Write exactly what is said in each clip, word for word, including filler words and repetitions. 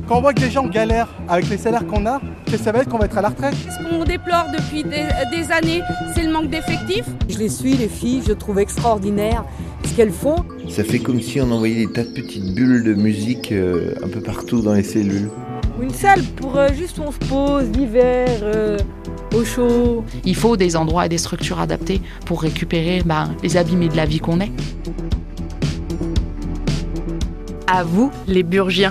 Quand on voit que les gens galèrent avec les salaires qu'on a, que ça va être qu'on va être à la retraite. Ce qu'on déplore depuis des, des années, c'est le manque d'effectifs. Je les suis, les filles, je trouve extraordinaire ce qu'elles font. Ça fait comme si on envoyait des tas de petites bulles de musique euh, un peu partout dans les cellules. Une salle pour euh, juste où on se pose l'hiver, euh, au chaud. Il faut des endroits et des structures adaptées pour récupérer ben, les abîmés de la vie qu'on est. À vous, les Burgiens.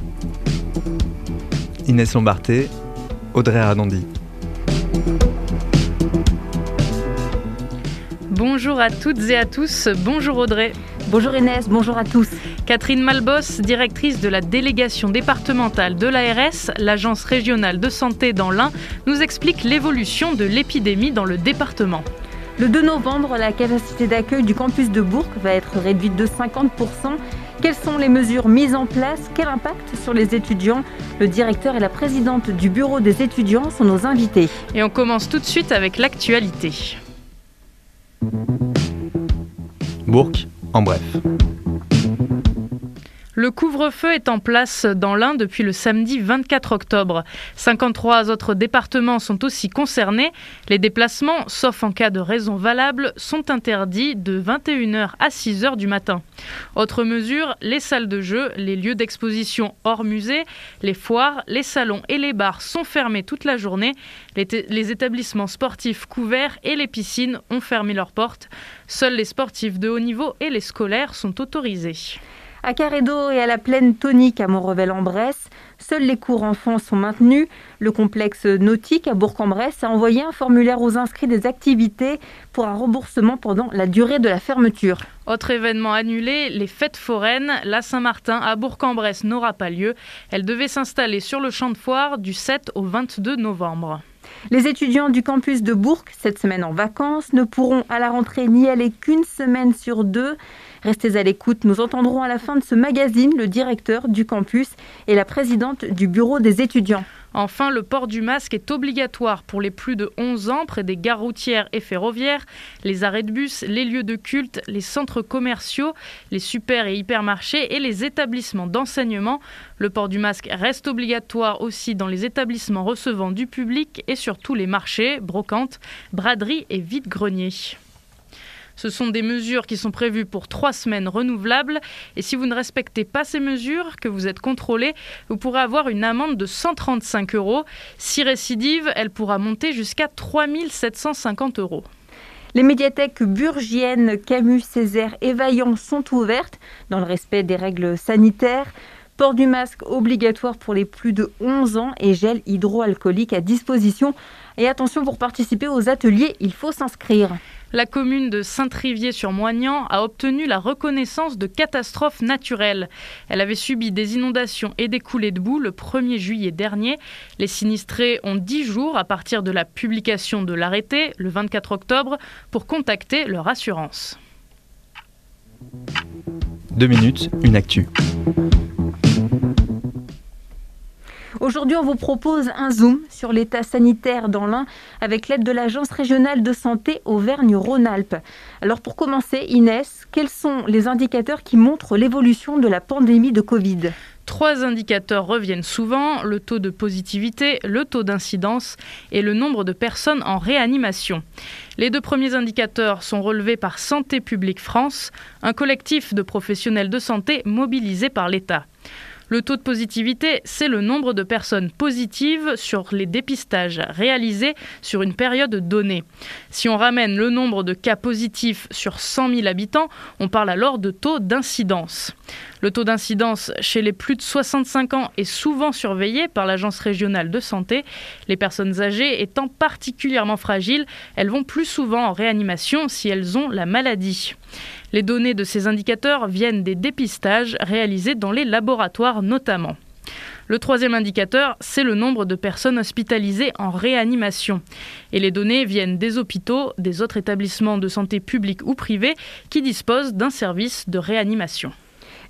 Inès Lombarté, Audrey Ardandy. Bonjour à toutes et à tous, bonjour Audrey. Bonjour Inès, bonjour à tous. Catherine Malbos, directrice de la délégation départementale de l'A R S, l'Agence régionale de santé dans l'Ain, nous explique l'évolution de l'épidémie dans le département. Le deux novembre, la capacité d'accueil du campus de Bourg va être réduite de cinquante pour cent. Quelles sont les mesures mises en place? Quel impact sur les étudiants? Le directeur et la présidente du bureau des étudiants sont nos invités. Et on commence tout de suite avec l'actualité. Bourg, en bref. Le couvre-feu est en place dans l'Ain depuis le samedi vingt-quatre octobre. cinquante-trois autres départements sont aussi concernés. Les déplacements, sauf en cas de raison valable, sont interdits de vingt et une heures à six heures du matin. Autre mesure, les salles de jeu, les lieux d'exposition hors musée, les foires, les salons et les bars sont fermés toute la journée. Les, t- les établissements sportifs couverts et les piscines ont fermé leurs portes. Seuls les sportifs de haut niveau et les scolaires sont autorisés. À Carré-d'Eau et à la plaine tonique à Montrevel-en-Bresse, seuls les cours enfants sont maintenus. Le complexe nautique à Bourg-en-Bresse a envoyé un formulaire aux inscrits des activités pour un remboursement pendant la durée de la fermeture. Autre événement annulé, les fêtes foraines. La Saint-Martin à Bourg-en-Bresse n'aura pas lieu. Elle devait s'installer sur le champ de foire du sept au vingt-deux novembre. Les étudiants du campus de Bourg, cette semaine en vacances, ne pourront à la rentrée n'y aller qu'une semaine sur deux. Restez à l'écoute, nous entendrons à la fin de ce magazine le directeur du campus et la présidente du bureau des étudiants. Enfin, le port du masque est obligatoire pour les plus de onze ans près des gares routières et ferroviaires, les arrêts de bus, les lieux de culte, les centres commerciaux, les super et hypermarchés et les établissements d'enseignement. Le port du masque reste obligatoire aussi dans les établissements recevant du public et sur tous les marchés, brocantes, braderies et vide-greniers. Ce sont des mesures qui sont prévues pour trois semaines renouvelables. Et si vous ne respectez pas ces mesures, que vous êtes contrôlé, vous pourrez avoir une amende de cent trente-cinq euros. Si récidive, elle pourra monter jusqu'à trois mille sept cent cinquante euros. Les médiathèques burgiennes Camus, Césaire et Vaillant sont ouvertes dans le respect des règles sanitaires. Port du masque obligatoire pour les plus de onze ans et gel hydroalcoolique à disposition. Et attention, pour participer aux ateliers, il faut s'inscrire. La commune de Saint-Trivier-sur-Moignan a obtenu la reconnaissance de catastrophe naturelle. Elle avait subi des inondations et des coulées de boue le premier juillet dernier. Les sinistrés ont dix jours à partir de la publication de l'arrêté, le vingt-quatre octobre, pour contacter leur assurance. Deux minutes, une actu. Aujourd'hui, on vous propose un zoom sur l'état sanitaire dans l'Ain avec l'aide de l'Agence régionale de santé Auvergne-Rhône-Alpes. Alors pour commencer, Inès, quels sont les indicateurs qui montrent l'évolution de la pandémie de Covid ? Trois indicateurs reviennent souvent, le taux de positivité, le taux d'incidence et le nombre de personnes en réanimation. Les deux premiers indicateurs sont relevés par Santé publique France, un collectif de professionnels de santé mobilisés par l'État. Le taux de positivité, c'est le nombre de personnes positives sur les dépistages réalisés sur une période donnée. Si on ramène le nombre de cas positifs sur cent mille habitants, on parle alors de taux d'incidence. Le taux d'incidence chez les plus de soixante-cinq ans est souvent surveillé par l'Agence régionale de santé. Les personnes âgées étant particulièrement fragiles, elles vont plus souvent en réanimation si elles ont la maladie. Les données de ces indicateurs viennent des dépistages réalisés dans les laboratoires notamment. Le troisième indicateur, c'est le nombre de personnes hospitalisées en réanimation. Et les données viennent des hôpitaux, des autres établissements de santé publics ou privés qui disposent d'un service de réanimation.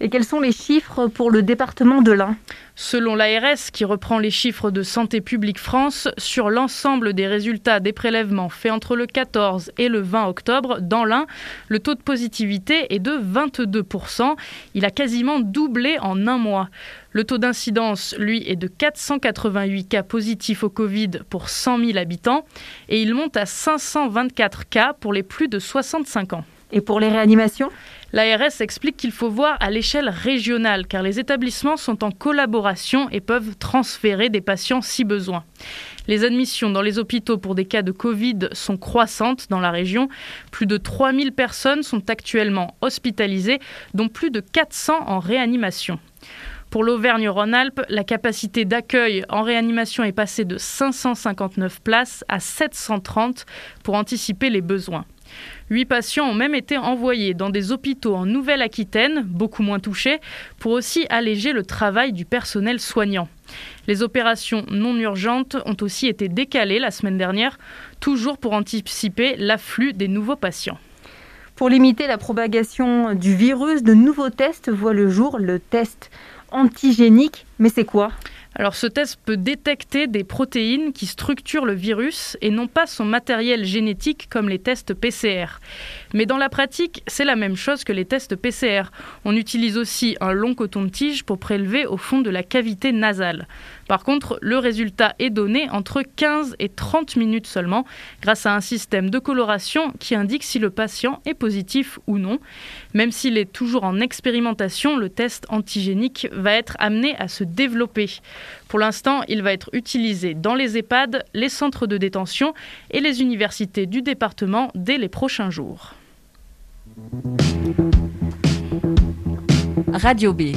Et quels sont les chiffres pour le département de l'Ain ? Selon l'A R S, qui reprend les chiffres de Santé publique France, sur l'ensemble des résultats des prélèvements faits entre le quatorze et le vingt octobre, dans l'Ain, le taux de positivité est de vingt-deux pour cent. Il a quasiment doublé en un mois. Le taux d'incidence, lui, est de quatre cent quatre-vingt-huit cas positifs au Covid pour cent mille habitants et il monte à cinq cent vingt-quatre cas pour les plus de soixante-cinq ans. Et pour les réanimations ? L'A R S explique qu'il faut voir à l'échelle régionale car les établissements sont en collaboration et peuvent transférer des patients si besoin. Les admissions dans les hôpitaux pour des cas de Covid sont croissantes dans la région. Plus de trois mille personnes sont actuellement hospitalisées, dont plus de quatre cents en réanimation. Pour l'Auvergne-Rhône-Alpes, la capacité d'accueil en réanimation est passée de cinq cent cinquante-neuf places à sept cent trente pour anticiper les besoins. Huit patients ont même été envoyés dans des hôpitaux en Nouvelle-Aquitaine, beaucoup moins touchés, pour aussi alléger le travail du personnel soignant. Les opérations non urgentes ont aussi été décalées la semaine dernière, toujours pour anticiper l'afflux des nouveaux patients. Pour limiter la propagation du virus, de nouveaux tests voient le jour, le test antigénique. Mais c'est quoi ? Alors ce test peut détecter des protéines qui structurent le virus et non pas son matériel génétique comme les tests P C R. Mais dans la pratique, c'est la même chose que les tests P C R. On utilise aussi un long coton-tige pour prélever au fond de la cavité nasale. Par contre, le résultat est donné entre quinze et trente minutes seulement grâce à un système de coloration qui indique si le patient est positif ou non. Même s'il est toujours en expérimentation, le test antigénique va être amené à se développer. Pour l'instant, il va être utilisé dans les EHPAD, les centres de détention et les universités du département dès les prochains jours. Radio B.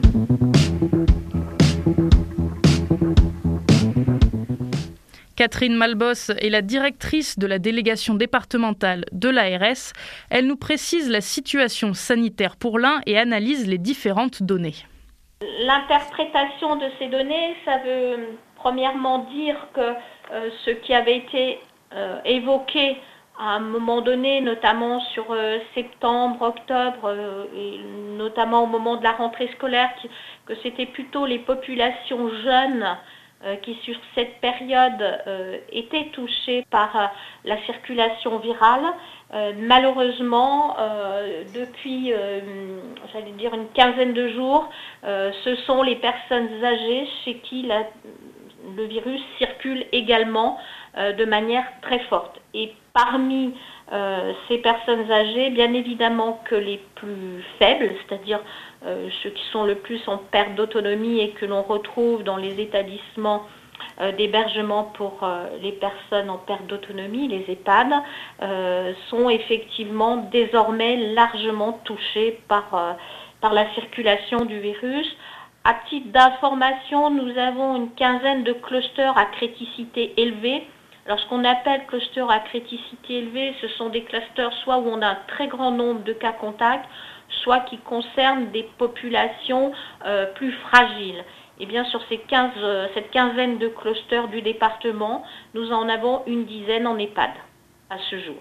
Catherine Malbos est la directrice de la délégation départementale de l'A R S. Elle nous précise la situation sanitaire pour l'Ain et analyse les différentes données. L'interprétation de ces données, ça veut premièrement dire que euh, ce qui avait été euh, évoqué à un moment donné, notamment sur euh, septembre, octobre, euh, et notamment au moment de la rentrée scolaire, qui, que c'était plutôt les populations jeunes euh, qui, sur cette période, euh, étaient touchées par euh, la circulation virale. Euh, malheureusement, euh, depuis, euh, j'allais dire une quinzaine de jours, euh, ce sont les personnes âgées chez qui la, le virus circule également euh, de manière très forte. Et parmi euh, ces personnes âgées, bien évidemment que les plus faibles, c'est-à-dire euh, ceux qui sont le plus en perte d'autonomie et que l'on retrouve dans les établissements Euh, d'hébergement pour euh, les personnes en perte d'autonomie, les EHPAD, euh, sont effectivement désormais largement touchés par, euh, par la circulation du virus. À titre d'information, nous avons une quinzaine de clusters à criticité élevée. Alors, ce qu'on appelle clusters à criticité élevée, ce sont des clusters soit où on a un très grand nombre de cas contacts, soit qui concernent des populations euh, plus fragiles. Et bien sur ces quinze, euh, cette quinzaine de clusters du département, nous en avons une dizaine en EHPAD à ce jour.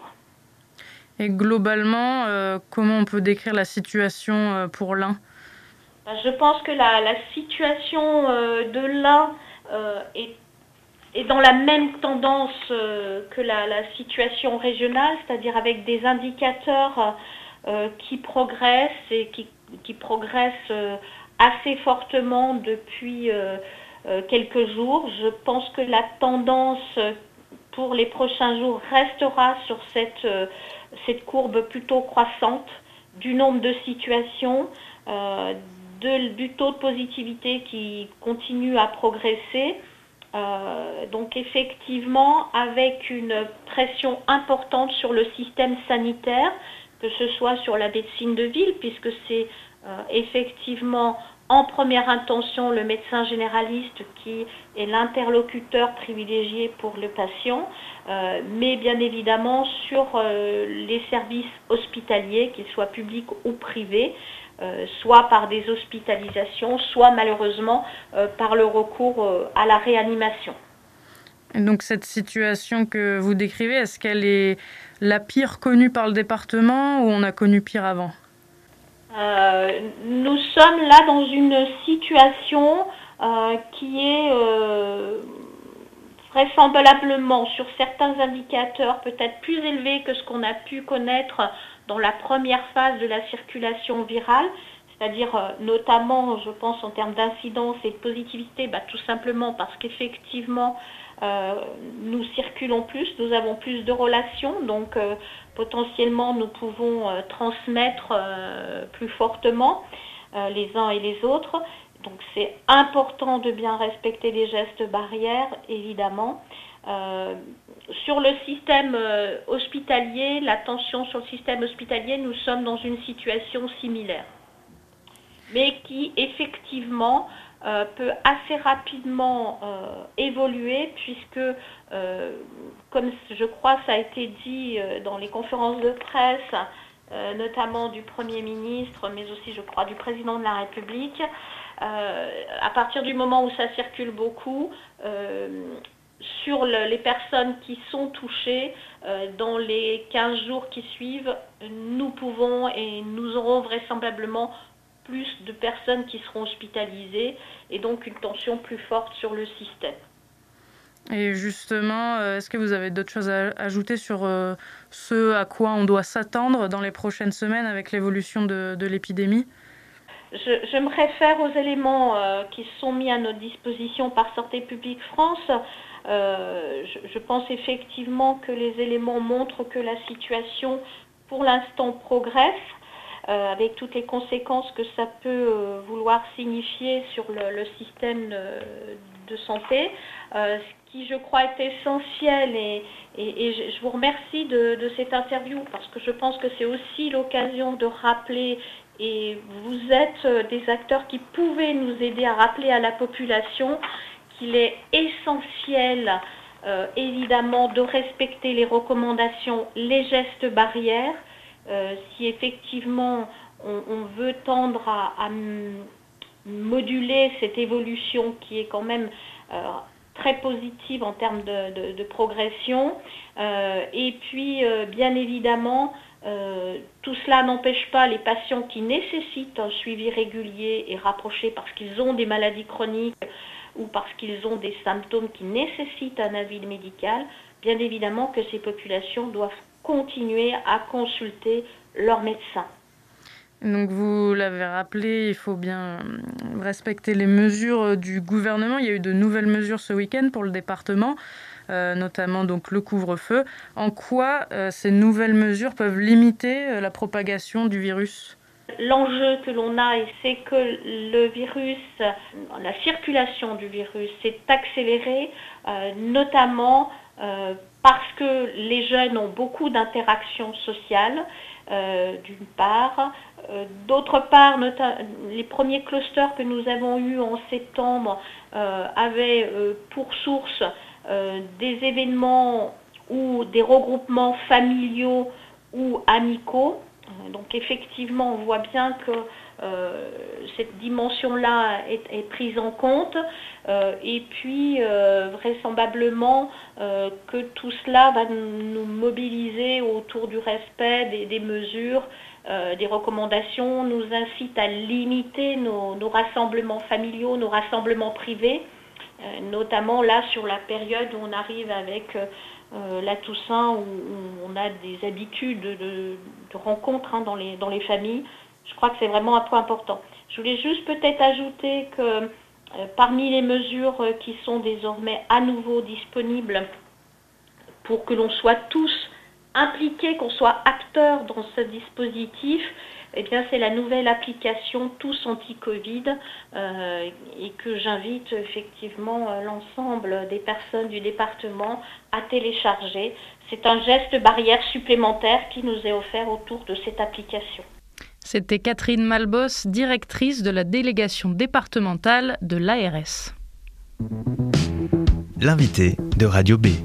Et globalement, euh, comment on peut décrire la situation euh, pour l'Ain ? Je pense que la, la situation euh, de l'Ain euh, est, est dans la même tendance euh, que la, la situation régionale, c'est-à-dire avec des indicateurs euh, qui progressent et qui, qui progressent euh, assez fortement depuis euh, euh, quelques jours. Je pense que la tendance pour les prochains jours restera sur cette, euh, cette courbe plutôt croissante du nombre de situations, euh, de, du taux de positivité qui continue à progresser. Euh, donc effectivement, avec une pression importante sur le système sanitaire, que ce soit sur la médecine de ville, puisque c'est Euh, effectivement, en première intention, le médecin généraliste qui est l'interlocuteur privilégié pour le patient, euh, mais bien évidemment sur euh, les services hospitaliers, qu'ils soient publics ou privés, euh, soit par des hospitalisations, soit malheureusement euh, par le recours euh, à la réanimation. Et donc cette situation que vous décrivez, est-ce qu'elle est la pire connue par le département ou on a connu pire avant ? Euh, nous sommes là dans une situation euh, qui est euh, vraisemblablement sur certains indicateurs peut-être plus élevée que ce qu'on a pu connaître dans la première phase de la circulation virale, c'est-à-dire euh, notamment, je pense, en termes d'incidence et de positivité, bah, tout simplement parce qu'effectivement, euh, nous circulons plus, nous avons plus de relations, donc euh, potentiellement nous pouvons euh, transmettre euh, plus fortement euh, les uns et les autres. Donc c'est important de bien respecter les gestes barrières, évidemment. Euh, sur le système euh, hospitalier, la tension sur le système hospitalier, nous sommes dans une situation similaire, mais qui effectivement euh, peut assez rapidement euh, évoluer, puisque, euh, comme je crois ça a été dit euh, dans les conférences de presse, euh, notamment du Premier ministre, mais aussi je crois du Président de la République, euh, à partir du moment où ça circule beaucoup, euh, sur le, les personnes qui sont touchées, euh, dans les quinze jours qui suivent, nous pouvons et nous aurons vraisemblablement plus de personnes qui seront hospitalisées et donc une tension plus forte sur le système. Et justement, est-ce que vous avez d'autres choses à ajouter sur euh, ce à quoi on doit s'attendre dans les prochaines semaines avec l'évolution de, de l'épidémie ? Je, je me réfère aux éléments euh, qui sont mis à notre disposition par Santé publique France. Euh, je, je pense effectivement que les éléments montrent que la situation, pour l'instant, progresse, euh, avec toutes les conséquences que ça peut euh, vouloir signifier sur le, le système de, de santé. Euh, ce qui, je crois, est essentiel, et, et, et je vous remercie de, de cette interview, parce que je pense que c'est aussi l'occasion de rappeler, et vous êtes des acteurs qui pouvaient nous aider à rappeler à la population qu'il est essentiel, euh, évidemment, de respecter les recommandations, les gestes barrières. Euh, si effectivement on, on veut tendre à, à moduler cette évolution qui est quand même euh, très positive en termes de, de, de progression. Euh, et puis, euh, bien évidemment, Euh, tout cela n'empêche pas les patients qui nécessitent un suivi régulier et rapproché parce qu'ils ont des maladies chroniques ou parce qu'ils ont des symptômes qui nécessitent un avis médical, bien évidemment que ces populations doivent continuer à consulter leur médecin. Donc vous l'avez rappelé, il faut bien respecter les mesures du gouvernement. Il y a eu de nouvelles mesures ce week-end pour le département. Euh, notamment donc le couvre-feu. En quoi euh, ces nouvelles mesures peuvent limiter euh, la propagation du virus ? L'enjeu que l'on a, c'est que le virus, la circulation du virus s'est accélérée, euh, notamment euh, parce que les jeunes ont beaucoup d'interactions sociales, euh, d'une part. Euh, d'autre part, nota- les premiers clusters que nous avons eus en septembre euh, avaient euh, pour source Euh, des événements ou des regroupements familiaux ou amicaux. Euh, donc effectivement, on voit bien que euh, cette dimension-là est, est prise en compte. Euh, et puis, euh, vraisemblablement, euh, que tout cela va nous mobiliser autour du respect des, des mesures, euh, des recommandations, nous incite à limiter nos, nos rassemblements familiaux, nos rassemblements privés. Euh, notamment là sur la période où on arrive avec euh, la Toussaint, où, où on a des habitudes de, de, de rencontres hein, dans, les, dans les familles. Je crois que c'est vraiment un point important. Je voulais juste peut-être ajouter que euh, parmi les mesures qui sont désormais à nouveau disponibles pour que l'on soit tous impliqués, qu'on soit acteurs dans ce dispositif, eh bien, c'est la nouvelle application Tous Anti-Covid euh, et que j'invite effectivement l'ensemble des personnes du département à télécharger. C'est un geste barrière supplémentaire qui nous est offert autour de cette application. C'était Catherine Malbos, directrice de la délégation départementale de l'A R S. L'invité de Radio B.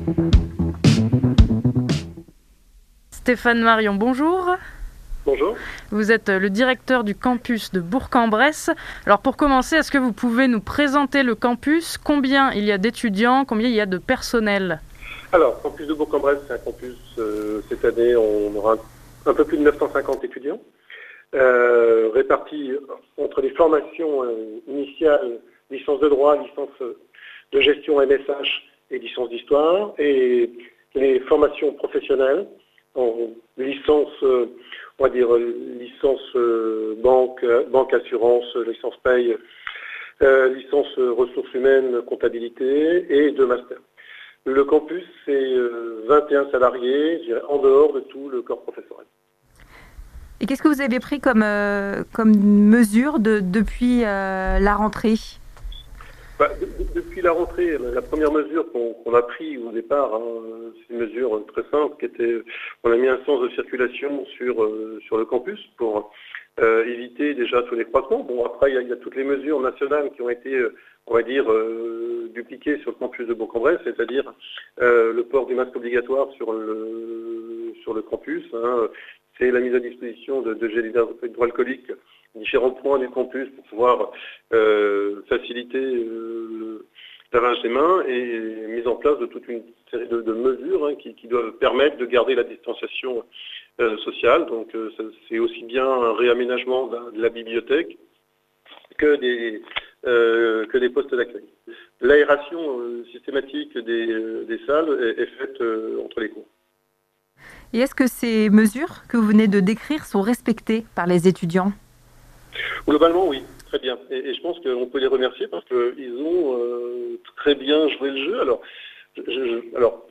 Stéphane Marion, bonjour. Bonjour. Vous êtes le directeur du campus de Bourg-en-Bresse. Alors pour commencer, est-ce que vous pouvez nous présenter le campus ? Combien il y a d'étudiants ? Combien il y a de personnel ? Alors, campus de Bourg-en-Bresse, c'est un campus, euh, cette année, on aura un, un peu plus de neuf cent cinquante étudiants. euh, répartis entre les formations euh, initiales, licence de droit, licence de gestion M S H et licence d'histoire, et les formations professionnelles en licence, euh, on va dire licence euh, banque, banque assurance, licence paye, euh, licence euh, ressources humaines, comptabilité et deux masters. Le campus, c'est euh, vingt et un salariés, je dirais, en dehors de tout le corps professoral. Et qu'est-ce que vous avez pris comme, euh, comme mesure de, depuis euh, la rentrée? Bah, de, de, depuis la rentrée, la première mesure qu'on qu'on a prise au départ, hein, c'est une mesure très simple, qui était, on a mis un sens de circulation sur, euh, sur le campus pour euh, éviter déjà tous les croisements. Bon, après, il y, a, il y a toutes les mesures nationales qui ont été, euh, on va dire, euh, dupliquées sur le campus de Bourg-en-Bresse, c'est-à-dire euh, le port du masque obligatoire sur le, sur le campus, hein, c'est la mise à disposition de, de gel hydroalcoolique, différents points du campus pour pouvoir euh, faciliter euh, le lavage des mains et mise en place de toute une série de, de mesures hein, qui, qui doivent permettre de garder la distanciation euh, sociale. Donc euh, c'est aussi bien un réaménagement de la, de la bibliothèque que des, euh, que des postes d'accueil. L'aération euh, systématique des, euh, des salles est, est faite euh, entre les cours. Et est-ce que ces mesures que vous venez de décrire sont respectées par les étudiants ? Globalement, oui, très bien. Et, et je pense qu'on peut les remercier parce qu'ils ont euh, très bien joué le jeu. Alors, je, je, alors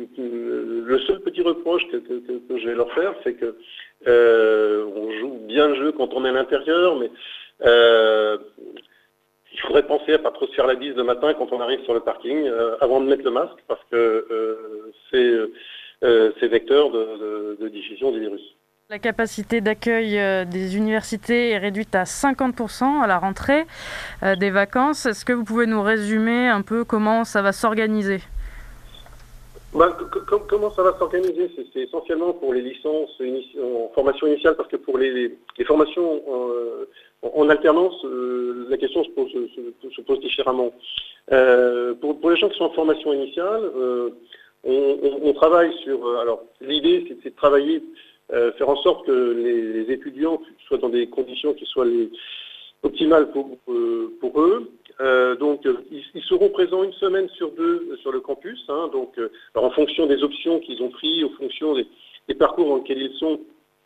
le seul petit reproche que, que, que, que je vais leur faire, c'est que euh, on joue bien le jeu quand on est à l'intérieur, mais euh, il faudrait penser à pas trop se faire la bise le matin quand on arrive sur le parking, euh, avant de mettre le masque, parce que euh, c'est euh, c'est vecteur de, de, de diffusion du virus. La capacité d'accueil des universités est réduite à cinquante pour cent à la rentrée des vacances. Est-ce que vous pouvez nous résumer un peu comment ça va s'organiser ? Bah, comment ça va s'organiser ? C'est essentiellement pour les licences en formation initiale, parce que pour les, les, les formations euh, en alternance, euh, la question se pose, se, se pose différemment. Euh, pour, pour les gens qui sont en formation initiale, euh, on, on, on travaille sur... Alors, l'idée, c'est de travailler... Euh, faire en sorte que les, les étudiants soient dans des conditions qui soient les optimales pour, euh, pour eux. Euh, donc, ils, ils seront présents une semaine sur deux sur le campus. Hein, donc, euh, alors en fonction des options qu'ils ont pris, en fonction des, des parcours dans lesquels ils sont,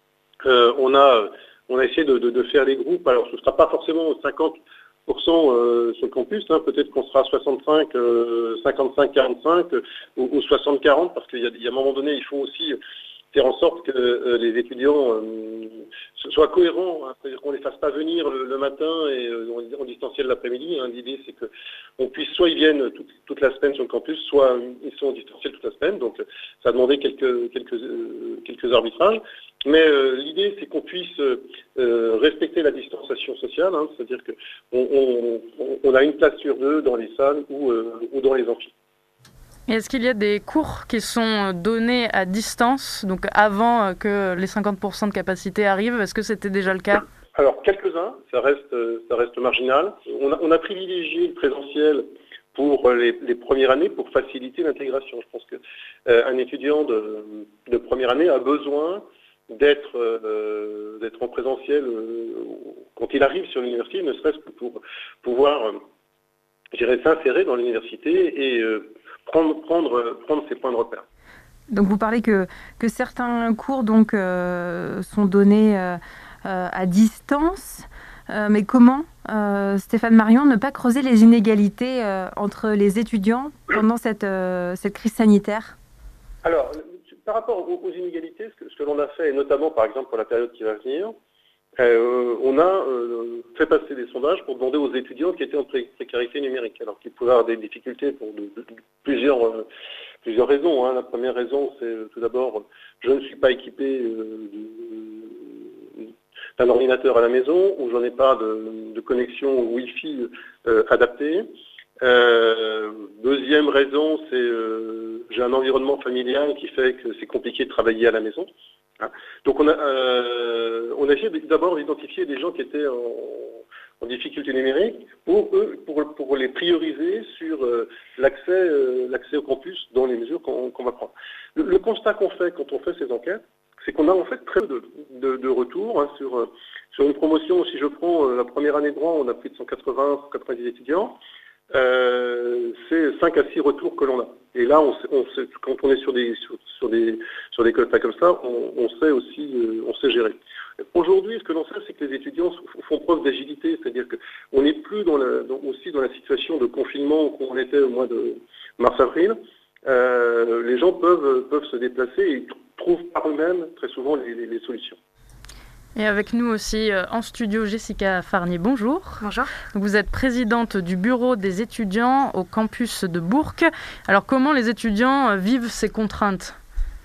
euh, on a on a essayé de, de, de faire les groupes. Alors, ce ne sera pas forcément cinquante pour cent euh, sur le campus. Hein, peut-être qu'on sera soixante-cinq, euh, cinquante-cinq, quarante-cinq euh, ou, ou soixante quarante, parce qu'il y a, il y a un moment donné, il faut aussi faire en sorte que euh, les étudiants euh, soient cohérents, hein, c'est-à-dire qu'on ne les fasse pas venir le, le matin et euh, en, en distanciel l'après-midi. Hein. L'idée, c'est qu'on puisse, soit ils viennent toute, toute la semaine sur le campus, soit ils sont en distanciel toute la semaine. Donc, ça a demandé quelques, quelques, euh, quelques arbitrages. Mais euh, l'idée, c'est qu'on puisse euh, respecter la distanciation sociale, hein, c'est-à-dire qu'on on, on a une place sur deux dans les salles ou, euh, ou dans les amphis. Est-ce qu'il y a des cours qui sont donnés à distance, donc avant que les cinquante pour cent de capacité arrivent? Est-ce que c'était déjà le cas? Alors, quelques-uns, ça reste, ça reste marginal. On a, on a privilégié le présentiel pour les, les premières années pour faciliter l'intégration. Je pense qu'un euh, étudiant de, de première année a besoin d'être euh, d'être en présentiel euh, quand il arrive sur l'université, ne serait-ce que pour pouvoir, euh, je dirais, s'insérer dans l'université et euh, Prendre, prendre, prendre ses points de repère. Donc vous parlez que, que certains cours donc, euh, sont donnés euh, euh, à distance, euh, mais comment, euh, Stéphane Marion, ne pas creuser les inégalités euh, entre les étudiants pendant cette, euh, cette crise sanitaire? Alors, par rapport aux, aux inégalités, ce que, ce que l'on a fait, et notamment par exemple pour la période qui va venir, Euh, on a euh, fait passer des sondages pour demander aux étudiants qui étaient en pré précarité numérique, alors qu'ils pouvaient avoir des difficultés pour de, de, de plusieurs, euh, plusieurs raisons. Hein. La première raison, c'est euh, tout d'abord, je ne suis pas équipé euh, d'un ordinateur à la maison, ou j'en ai pas de, de connexion Wi-Fi euh, adaptée. Euh, deuxième raison, c'est euh, j'ai un environnement familial qui fait que c'est compliqué de travailler à la maison. Donc on a, euh, on a essayé d'abord d'identifier des gens qui étaient en, en difficulté numérique pour eux, pour, pour les prioriser sur euh, l'accès, euh, l'accès au campus dans les mesures qu'on qu'on va prendre. Le, le constat qu'on fait quand on fait ces enquêtes, c'est qu'on a en fait très peu de, de, de retours hein, sur, sur une promotion. Si je prends la première année de droit, on a plus de cent quatre-vingts, cent quatre-vingt-dix étudiants. Euh, c'est cinq à six retours que l'on a. Et là, on sait, on sait, quand on est sur des, sur, sur des, sur des quotas comme ça, on, on sait aussi, euh, on sait gérer. Aujourd'hui, ce que l'on sait, c'est que les étudiants font preuve d'agilité, c'est-à-dire qu'on n'est plus dans la, dans, aussi dans la situation de confinement qu'on était au mois de mars-avril. Euh, les gens peuvent, peuvent se déplacer et trouvent par eux-mêmes très souvent les, les, les solutions. Et avec nous aussi euh, en studio, Jessica Farnier, bonjour. Bonjour. Vous êtes présidente du bureau des étudiants au campus de Bourg. Alors comment les étudiants euh, vivent ces contraintes ?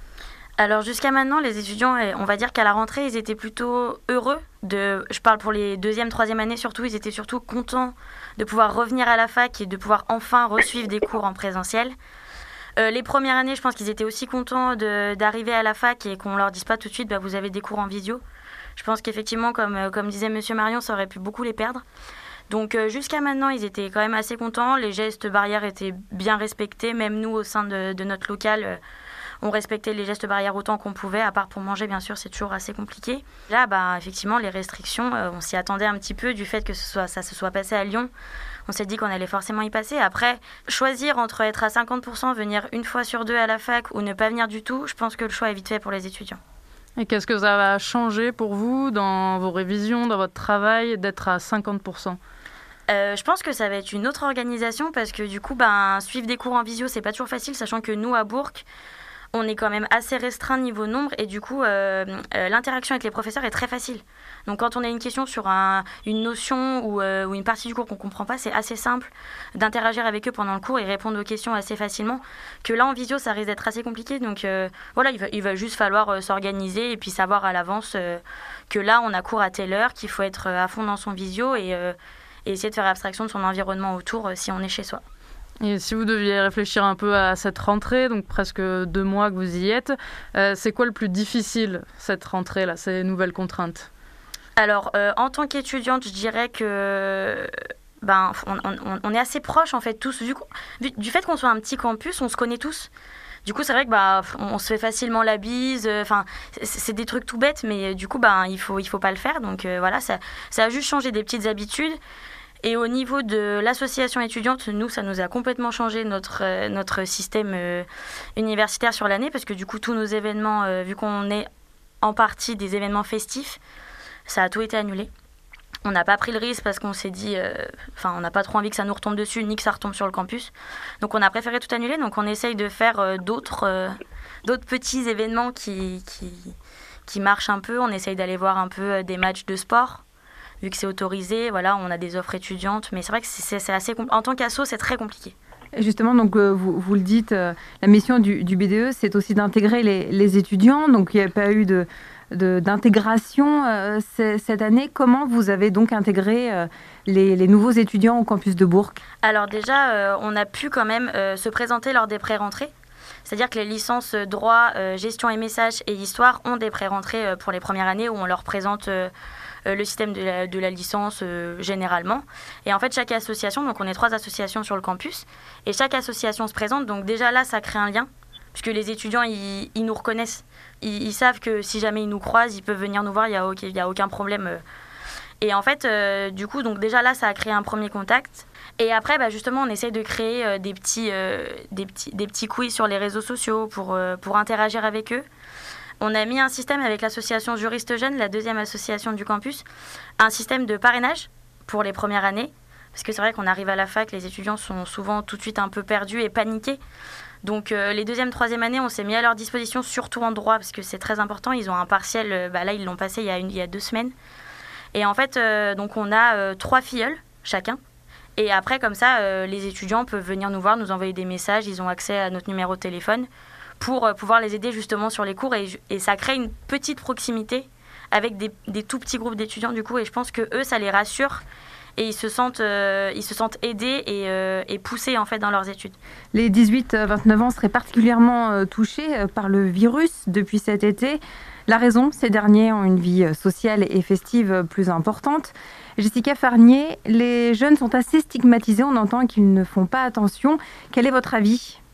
Alors jusqu'à maintenant, les étudiants, on va dire qu'à la rentrée, ils étaient plutôt heureux. De, je parle pour les deuxième, troisième années surtout, ils étaient surtout contents de pouvoir revenir à la fac et de pouvoir enfin resuivre des cours en présentiel. Euh, les premières années, je pense qu'ils étaient aussi contents de, d'arriver à la fac et qu'on leur dise pas tout de suite, bah, vous avez des cours en visio. Je pense qu'effectivement, comme, comme disait Monsieur Marion, ça aurait pu beaucoup les perdre. Donc euh, jusqu'à maintenant, ils étaient quand même assez contents. Les gestes barrières étaient bien respectés. Même nous, au sein de, de notre local, euh, on respectait les gestes barrières autant qu'on pouvait. À part pour manger, bien sûr, c'est toujours assez compliqué. Là, bah, effectivement, les restrictions, euh, on s'y attendait un petit peu du fait que ce soit, ça se soit passé à Lyon. On s'est dit qu'on allait forcément y passer. Après, choisir entre être à cinquante pour cent, venir une fois sur deux à la fac ou ne pas venir du tout, je pense que le choix est vite fait pour les étudiants. Et qu'est-ce que ça va changer pour vous dans vos révisions, dans votre travail, d'être à cinquante pour cent ? Euh, je pense que ça va être une autre organisation parce que du coup, ben, suivre des cours en visio, c'est pas toujours facile, sachant que nous, à Bourg, on est quand même assez restreint niveau nombre et du coup, euh, euh, l'interaction avec les professeurs est très facile. Donc quand on a une question sur un, une notion ou, euh, ou une partie du cours qu'on ne comprend pas, c'est assez simple d'interagir avec eux pendant le cours et répondre aux questions assez facilement. Que là, en visio, ça risque d'être assez compliqué. Donc euh, voilà, il va, il va juste falloir euh, s'organiser et puis savoir à l'avance euh, que là, on a cours à telle heure, qu'il faut être euh, à fond dans son visio et, euh, et essayer de faire abstraction de son environnement autour euh, si on est chez soi. Et si vous deviez réfléchir un peu à cette rentrée, donc presque deux mois que vous y êtes, euh, c'est quoi le plus difficile, cette rentrée-là, ces nouvelles contraintes ? Alors, euh, en tant qu'étudiante, je dirais que ben, on, on, on est assez proches, en fait, tous. Vu, vu, du fait qu'on soit un petit campus, on se connaît tous. Du coup, c'est vrai que bah, on se fait facilement la bise. Enfin, c'est, c'est des trucs tout bêtes, mais du coup, bah, il faut, il faut pas le faire. Donc euh, voilà, ça, ça a juste changé des petites habitudes. Et au niveau de l'association étudiante, nous, ça nous a complètement changé notre, euh, notre système euh, universitaire sur l'année, parce que du coup, tous nos événements, euh, vu qu'on est en partie des événements festifs, ça a tout été annulé. On n'a pas pris le risque parce qu'on s'est dit, enfin, euh, on n'a pas trop envie que ça nous retombe dessus, ni que ça retombe sur le campus. Donc, on a préféré tout annuler. Donc, on essaye de faire euh, d'autres, euh, d'autres petits événements qui, qui, qui marchent un peu. On essaye d'aller voir un peu des matchs de sport. Vu que c'est autorisé, voilà, on a des offres étudiantes, mais c'est vrai que c'est, c'est assez compl- en tant qu'asso, c'est très compliqué. Justement, donc euh, vous, vous le dites, euh, la mission du, du B D E, c'est aussi d'intégrer les, les étudiants. Donc, il n'y a pas eu de, de, d'intégration euh, c- cette année. Comment vous avez donc intégré euh, les, les nouveaux étudiants au campus de Bourg ? Alors déjà, euh, on a pu quand même euh, se présenter lors des pré-rentrées. C'est-à-dire que les licences droit, euh, gestion et messages et histoire ont des pré-rentrées euh, pour les premières années où on leur présente euh, euh, le système de la, de la licence euh, généralement. Et en fait, chaque association, donc on est trois associations sur le campus, et chaque association se présente. Donc déjà là, ça crée un lien, puisque les étudiants, ils, ils nous reconnaissent. Ils, ils savent que si jamais ils nous croisent, ils peuvent venir nous voir, il n'y a, okay, y a aucun problème. Euh. Et en fait, euh, du coup, donc déjà là, ça a créé un premier contact. Et après, bah justement, on essaye de créer euh, des, petits, euh, des, petits, des petits quiz sur les réseaux sociaux pour, euh, pour interagir avec eux. On a mis un système avec l'association Juristes Jeunes, la deuxième association du campus, un système de parrainage pour les premières années. Parce que c'est vrai qu'on arrive à la fac, les étudiants sont souvent tout de suite un peu perdus et paniqués. Donc euh, les deuxième, troisième années, on s'est mis à leur disposition, surtout en droit, parce que c'est très important. Ils ont un partiel, euh, bah là, ils l'ont passé il y a, une, il y a deux semaines. Et en fait, euh, donc on a euh, trois filleuls chacun. Et après, comme ça, euh, les étudiants peuvent venir nous voir, nous envoyer des messages. Ils ont accès à notre numéro de téléphone pour euh, pouvoir les aider justement sur les cours. Et, et ça crée une petite proximité avec des, des tout petits groupes d'étudiants du coup. Et je pense que eux, ça les rassure. Et ils se sentent, euh, ils se sentent aidés et, euh, et poussés en fait dans leurs études. Les dix-huit à vingt-neuf ans seraient particulièrement euh, touchés euh, par le virus depuis cet été. La raison, ces derniers ont une vie sociale et festive plus importante. Jessica Farnier, les jeunes sont assez stigmatisés, on entend qu'ils ne font pas attention. Quel est votre avis ?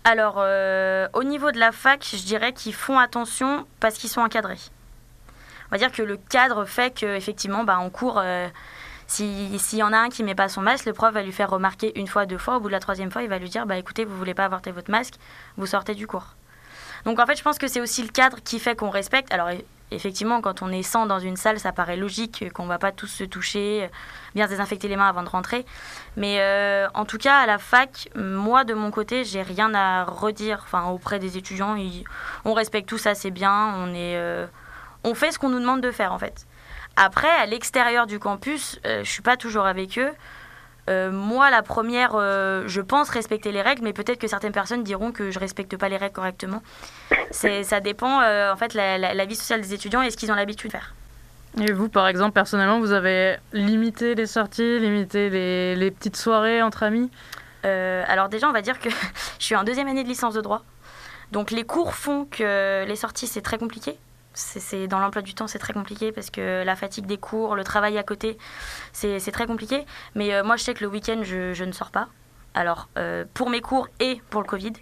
Alors, euh, au niveau de la fac, je dirais qu'ils font attention parce qu'ils sont encadrés. On va dire que le cadre fait qu'effectivement, bah, en cours, euh, si, s'il y en a un qui ne met pas son masque, le prof va lui faire remarquer une fois, deux fois. Au bout de la troisième fois, il va lui dire bah, « écoutez, vous ne voulez pas apporter votre masque, vous sortez du cours ». Donc en fait, je pense que c'est aussi le cadre qui fait qu'on respecte. Alors effectivement, quand on est cent dans une salle, ça paraît logique qu'on ne va pas tous se toucher, bien se désinfecter les mains avant de rentrer. Mais euh, en tout cas, à la fac, moi de mon côté, j'ai rien à redire. Enfin, auprès des étudiants, ils, on respecte tout ça, c'est bien. On, est, euh, on fait ce qu'on nous demande de faire en fait. Après, à l'extérieur du campus, euh, je ne suis pas toujours avec eux. Euh, moi, la première, euh, je pense respecter les règles, mais peut-être que certaines personnes diront que je ne respecte pas les règles correctement. C'est, ça dépend, euh, en fait, la, la, la vie sociale des étudiants et ce qu'ils ont l'habitude de faire. Et vous, par exemple, personnellement, vous avez limité les sorties, limité les, les petites soirées entre amis euh, Alors déjà, on va dire que je suis en deuxième année de licence de droit. Donc les cours font que les sorties, c'est très compliqué. C'est, c'est, dans l'emploi du temps, c'est très compliqué parce que la fatigue des cours, le travail à côté, c'est, c'est très compliqué. Mais euh, moi, je sais que le week-end, je, je ne sors pas. Alors, euh, pour mes cours et pour le Covid.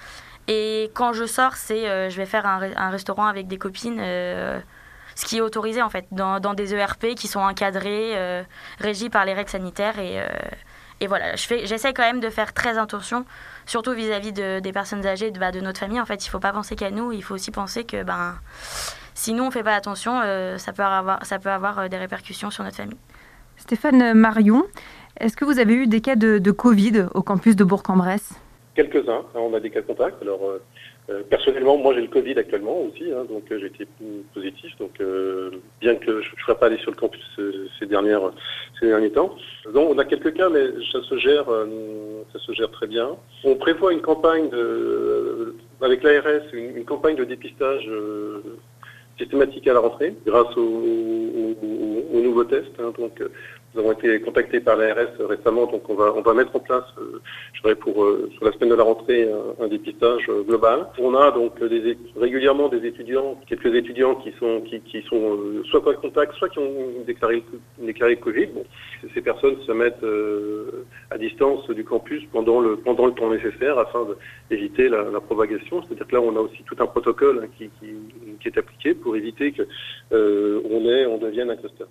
Et quand je sors, c'est euh, je vais faire un, un restaurant avec des copines, euh, ce qui est autorisé en fait, dans, dans des E R P qui sont encadrés, euh, régis par les règles sanitaires. Et, euh, et voilà, je fais, j'essaie quand même de faire très attention, surtout vis-à-vis de, des personnes âgées, de, bah, de notre famille. En fait, il ne faut pas penser qu'à nous, il faut aussi penser que... Ben, si nous, on ne fait pas attention, euh, ça peut avoir, ça peut avoir euh, des répercussions sur notre famille. Stéphane Marion, est-ce que vous avez eu des cas de, de Covid au campus de Bourg-en-Bresse ? Quelques-uns, hein, on a des cas de contact. Alors, euh, euh, personnellement, moi j'ai le Covid actuellement aussi, hein, donc euh, j'ai été positif. Donc, euh, bien que je ne serais pas allé sur le campus euh, ces, dernières, ces derniers temps. Donc, on a quelques cas, mais ça se gère, euh, ça se gère très bien. On prévoit une campagne de, euh, avec l'A R S, une, une campagne de dépistage euh, systématique à la rentrée, grâce aux au, au, au nouveaux tests. Hein, donc, euh, nous avons été contactés par l'A R S récemment, donc on va, on va mettre en place, euh, je dirais pour euh, sur la semaine de la rentrée, un, un dépistage euh, global. On a donc des, régulièrement des étudiants, quelques étudiants qui sont qui, qui sont euh, soit pas contact, soit qui ont déclaré déclaré le Covid. Bon, ces personnes se mettent euh, à distance du campus pendant le pendant le temps nécessaire afin d'éviter la, la propagation. C'est-à-dire que là, on a aussi tout un protocole hein, qui, qui, qui est appliqué pour éviter que euh, on ait on devienne un cluster.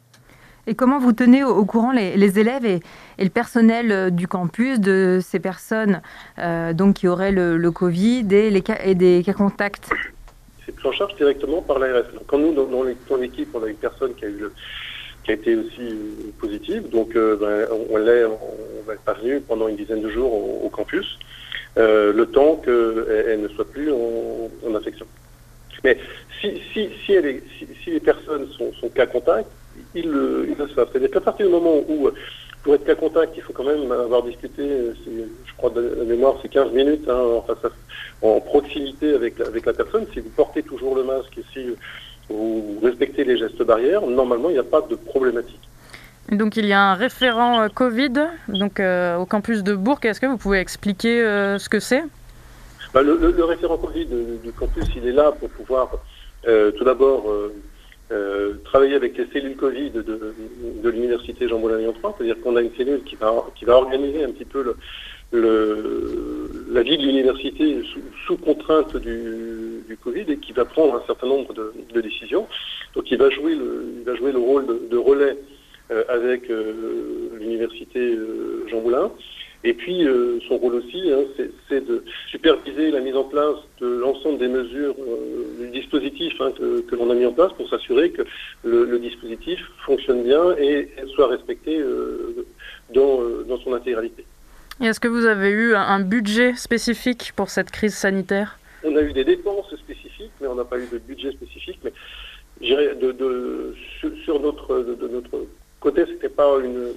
Et comment vous tenez au, au courant les, les élèves et, et le personnel du campus de ces personnes euh, donc qui auraient le, le Covid et, les cas, et des cas contacts ? C'est pris en charge directement par l'A R S. Quand nous, dans, dans l'équipe, on a une personne qui a, eu le, qui a été aussi positive, donc euh, ben, on, l'est, on va être parvenu pendant une dizaine de jours au, au campus, euh, le temps qu'elle elle ne soit plus en, en infection. Mais si, si, si, elle est, si, si les personnes sont, sont cas contact, ils le, ils le savent. C'est-à-dire qu'à partir du moment où, pour être cas contact, il faut quand même avoir discuté, je crois de la mémoire, c'est quinze minutes hein, en, face à, en proximité avec, avec la personne. Si vous portez toujours le masque et si vous respectez les gestes barrières, normalement, il n'y a pas de problématique. Donc il y a un référent euh, Covid donc, euh, au campus de Bourg. Est-ce que vous pouvez expliquer euh, ce que c'est ? Bah, le, le, le référent Covid du campus, il est là pour pouvoir euh, tout d'abord euh, euh, travailler avec les cellules Covid de, de, de l'université Jean Moulin-Lyon trois, c'est-à-dire qu'on a une cellule qui va, qui va organiser un petit peu le, le, la vie de l'université sous, sous contrainte du, du Covid et qui va prendre un certain nombre de, de décisions. Donc il va jouer le, il va jouer le rôle de, de relais euh, avec euh, l'université euh, Jean Moulin. Et puis, euh, son rôle aussi, hein, c'est, c'est de superviser la mise en place de l'ensemble des mesures euh, du dispositif hein, que, que l'on a mis en place pour s'assurer que le, le dispositif fonctionne bien et soit respecté euh, dans, euh, dans son intégralité. Et est-ce que vous avez eu un budget spécifique pour cette crise sanitaire ? On a eu des dépenses spécifiques, mais on n'a pas eu de budget spécifique. Mais je dirais, de, de, sur, sur notre, de, de notre côté, c'était pas une...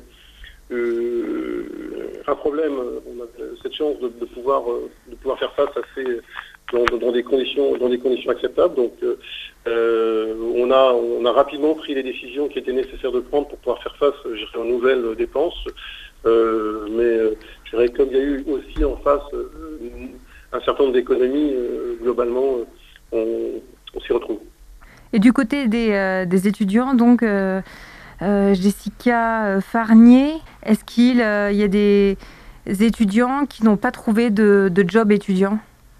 Euh, un problème, on a cette chance de, de pouvoir de pouvoir faire face à ces dans, dans des conditions dans des conditions acceptables. Donc euh, on a on a rapidement pris les décisions qui étaient nécessaires de prendre pour pouvoir faire face je dirais, aux nouvelles dépenses. Euh, mais je dirais comme il y a eu aussi en face euh, un certain nombre d'économies, euh, globalement on, on s'y retrouve. Et du côté des, euh, des étudiants, donc euh, Euh, Jessica Farnier, est-ce qu'il euh, y a des, étudiants qui n'ont pas trouvé de, de job étudiant?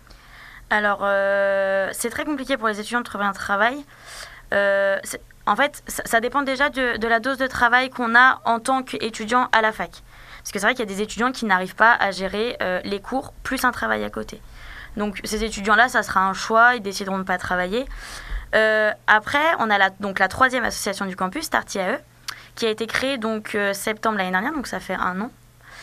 Alors, euh, c'est très compliqué pour les étudiants de trouver un travail. Euh, en fait, ça, ça dépend déjà de, de la dose de travail qu'on a en tant qu'étudiant à la fac. Parce que c'est vrai qu'il y a des étudiants qui n'arrivent pas à gérer euh, les cours plus un travail à côté. Donc, ces étudiants-là, ça sera un choix, ils décideront de ne pas travailler. Euh, après, on a la, donc, la troisième association du campus, Starty A E, qui a été créée donc, euh, septembre l'année dernière, donc ça fait un an.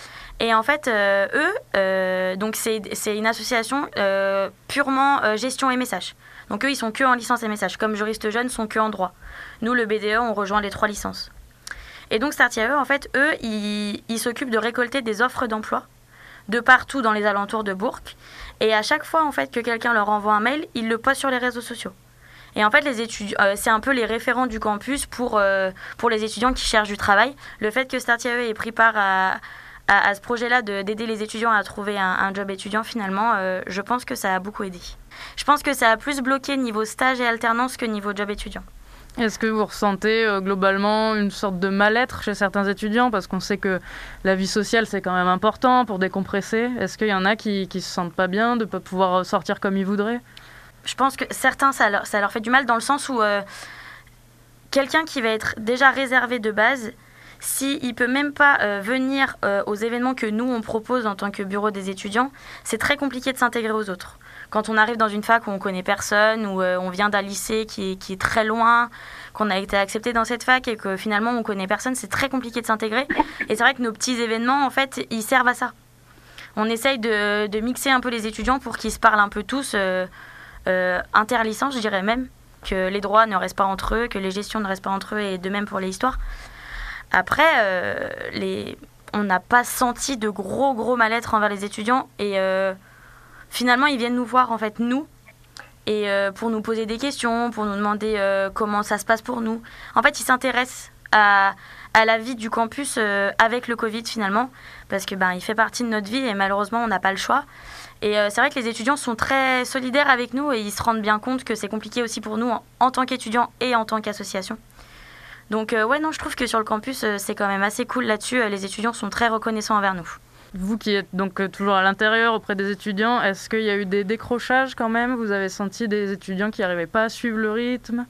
Et en fait, euh, eux, euh, donc c'est, c'est une association euh, purement euh, gestion et message. Donc eux, ils sont que en licence et message, comme juristes jeunes sont que en droit. Nous, le B D E, on rejoint les trois licences. Et donc Starty A E, en fait, eux, ils, ils s'occupent de récolter des offres d'emploi de partout dans les alentours de Bourg. Et à chaque fois, en fait, que quelqu'un leur envoie un mail, ils le postent sur les réseaux sociaux. Et en fait, les étudiants, euh, c'est un peu les référents du campus pour, euh, pour les étudiants qui cherchent du travail. Le fait que Starty A E ait pris part à, à, à ce projet-là de, d'aider les étudiants à trouver un, un job étudiant, finalement, euh, je pense que ça a beaucoup aidé. Je pense que ça a plus bloqué niveau stage et alternance que niveau job étudiant. Est-ce que vous ressentez euh, globalement une sorte de mal-être chez certains étudiants? Parce qu'on sait que la vie sociale, c'est quand même important pour décompresser. Est-ce qu'il y en a qui ne se sentent pas bien de ne pas pouvoir sortir comme ils voudraient? Je pense que certains, ça leur, ça leur fait du mal dans le sens où euh, quelqu'un qui va être déjà réservé de base, s'il ne peut même pas euh, venir euh, aux événements que nous, on propose en tant que bureau des étudiants, c'est très compliqué de s'intégrer aux autres. Quand on arrive dans une fac où on ne connaît personne, où euh, on vient d'un lycée qui est, qui est très loin, qu'on a été accepté dans cette fac et que finalement on ne connaît personne, c'est très compliqué de s'intégrer. Et c'est vrai que nos petits événements, en fait, ils servent à ça. On essaye de, de mixer un peu les étudiants pour qu'ils se parlent un peu tous, euh, euh, interlicence, je dirais même, que les droits ne restent pas entre eux, que les gestions ne restent pas entre eux, et de même pour les histoires. Après, euh, les... on n'a pas senti de gros, gros mal-être envers les étudiants. Et euh, finalement, ils viennent nous voir, en fait, nous, et euh, pour nous poser des questions, pour nous demander euh, comment ça se passe pour nous. En fait, ils s'intéressent à, à la vie du campus euh, avec le Covid, finalement, parce que ben, il fait partie de notre vie et malheureusement, on n'a pas le choix. Et euh, c'est vrai que les étudiants sont très solidaires avec nous et ils se rendent bien compte que c'est compliqué aussi pour nous en, en tant qu'étudiants et en tant qu'association. Donc euh, ouais, non, je trouve que sur le campus, euh, c'est quand même assez cool là-dessus. Euh, les étudiants sont très reconnaissants envers nous. Vous qui êtes donc euh, toujours à l'intérieur auprès des étudiants, est-ce qu'il y a eu des décrochages quand même? Vous avez senti des étudiants qui n'arrivaient pas à suivre le rythme?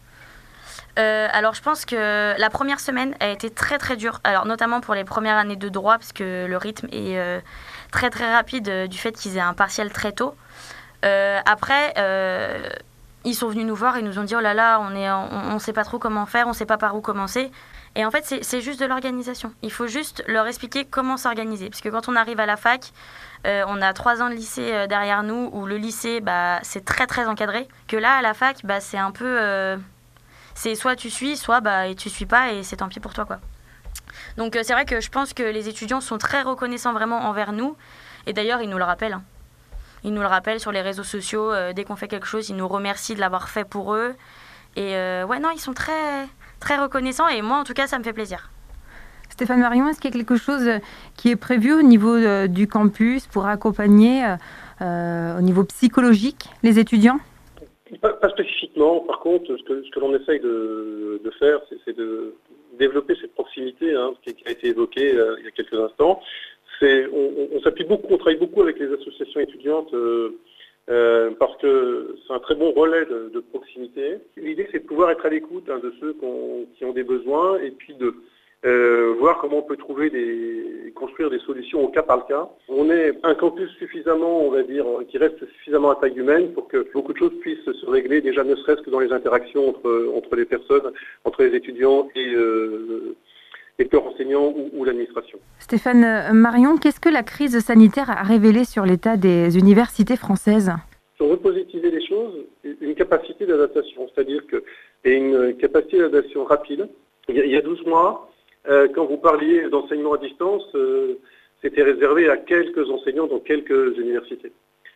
Euh, alors je pense que la première semaine a été très très dure, alors notamment pour les premières années de droit parce que le rythme est euh, très très rapide euh, du fait qu'ils aient un partiel très tôt. Euh, après, euh, ils sont venus nous voir et nous ont dit oh là là, on est, on, on sait pas trop comment faire, on sait pas par où commencer. Et en fait, c'est, c'est juste de l'organisation. Il faut juste leur expliquer comment s'organiser, parce que quand on arrive à la fac, euh, on a trois ans de lycée euh, derrière nous où le lycée, bah, c'est très très encadré. Que là, à la fac, bah, c'est un peu euh, c'est soit tu suis, soit bah, et tu suis pas et c'est tant pis pour toi, quoi. Donc euh, c'est vrai que je pense que les étudiants sont très reconnaissants vraiment envers nous. Et d'ailleurs, ils nous le rappellent. Hein. Ils nous le rappellent sur les réseaux sociaux. Euh, dès qu'on fait quelque chose, ils nous remercient de l'avoir fait pour eux. Et euh, ouais, non, ils sont très, très reconnaissants. Et moi, en tout cas, ça me fait plaisir. Stéphane Marion, est-ce qu'il y a quelque chose qui est prévu au niveau euh, du campus pour accompagner euh, au niveau psychologique les étudiants? Pas, pas spécifiquement. Par contre, ce que, ce que l'on essaye de, de faire, c'est, c'est de développer cette proximité, hein, qui, qui a été évoquée euh, il y a quelques instants. C'est, on, on s'appuie beaucoup, on travaille beaucoup avec les associations étudiantes euh, euh, parce que c'est un très bon relais de, de proximité. L'idée, c'est de pouvoir être à l'écoute hein, de ceux qui ont des besoins et puis de euh, voir comment on peut trouver des, construire des solutions au cas par cas. On est un campus suffisamment, on va dire, qui reste suffisamment à taille humaine pour que beaucoup de choses puissent se régler, déjà ne serait-ce que dans les interactions entre, entre les personnes, entre les étudiants et euh, les corps enseignants ou, ou l'administration. Stéphane Marion, qu'est-ce que la crise sanitaire a révélé sur l'état des universités françaises? Si on veut positiver les choses, une capacité d'adaptation, c'est-à-dire que et une capacité d'adaptation rapide. Il y a, il y a douze mois, euh, quand vous parliez d'enseignement à distance, euh, c'était réservé à quelques enseignants dans quelques universités.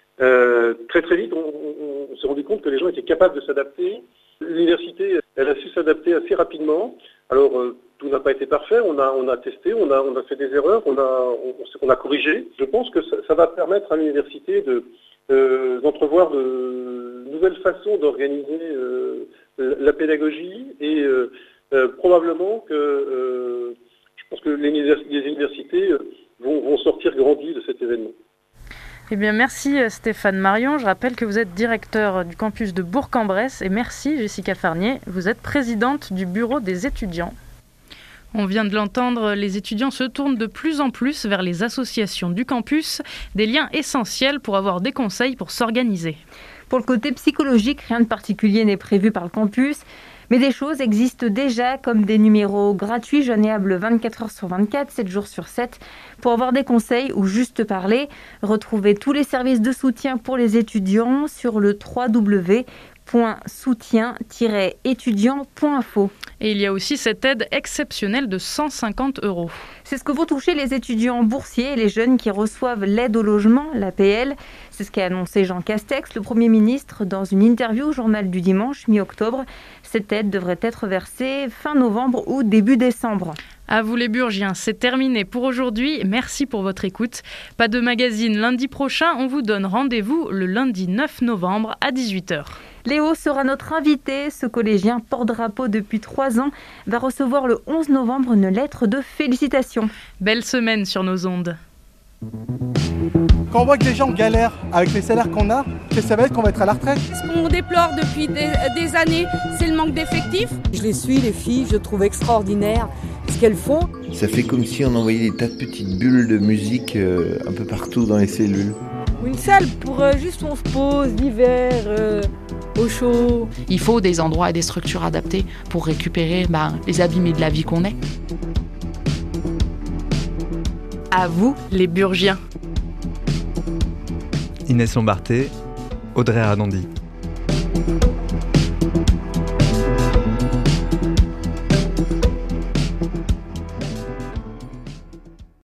Euh, très très vite, on, on, on s'est rendu compte que les gens étaient capables de s'adapter. L'université, elle a su s'adapter assez rapidement. Alors, euh, tout n'a pas été parfait, on a, on a testé, on a, on a fait des erreurs, on a, on, on a corrigé. Je pense que ça, ça va permettre à l'université de, euh, d'entrevoir de nouvelles façons d'organiser euh, la pédagogie et euh, euh, probablement que euh, je pense que les, univers, les universités vont, vont sortir grandies de cette Eh bien, merci Stéphane Marion. Je rappelle que vous êtes directeur du campus de Bourg-en-Bresse et merci Jessica Farnier. Vous êtes présidente du bureau des étudiants. On vient de l'entendre, les étudiants se tournent de plus en plus vers les associations du campus, des liens essentiels pour avoir des conseils pour s'organiser. Pour le côté psychologique, rien de particulier n'est prévu par le campus, mais des choses existent déjà comme des numéros gratuits joignables vingt-quatre heures sur vingt-quatre, sept jours sur sept, pour avoir des conseils ou juste parler. Retrouvez tous les services de soutien pour les étudiants sur le w w w point soutien tiret étudiant point info. Et il y a aussi cette aide exceptionnelle de cent cinquante euros. C'est ce que vont toucher les étudiants boursiers et les jeunes qui reçoivent l'aide au logement, l'A P L. C'est ce qu'a annoncé Jean Castex, le Premier ministre, dans une interview au Journal du Dimanche, mi-octobre. Cette aide devrait être versée fin novembre ou début décembre. À vous les Burgiens, c'est terminé pour aujourd'hui. Merci pour votre écoute. Pas de magazine lundi prochain, on vous donne rendez-vous le lundi neuf novembre à dix-huit heures. Léo sera notre invité. Ce collégien porte-drapeau depuis trois ans va recevoir le onze novembre une lettre de félicitations. Belle semaine sur nos ondes. Quand on voit que les gens galèrent avec les salaires qu'on a, que ça va être qu'on va être à la retraite. Ce qu'on déplore depuis des, des années, c'est le manque d'effectifs. Je les suis, les filles, je trouve extraordinaire ce qu'elles font. Ça fait comme si on envoyait des tas de petites bulles de musique euh, un peu partout dans les cellules. Une salle pour euh, juste où on se pose l'hiver, euh, au chaud. Il faut des endroits et des structures adaptées pour récupérer bah, les abîmés de la vie qu'on est. À vous, les Burgiens. Inès Lombarté, Audrey Ardandi.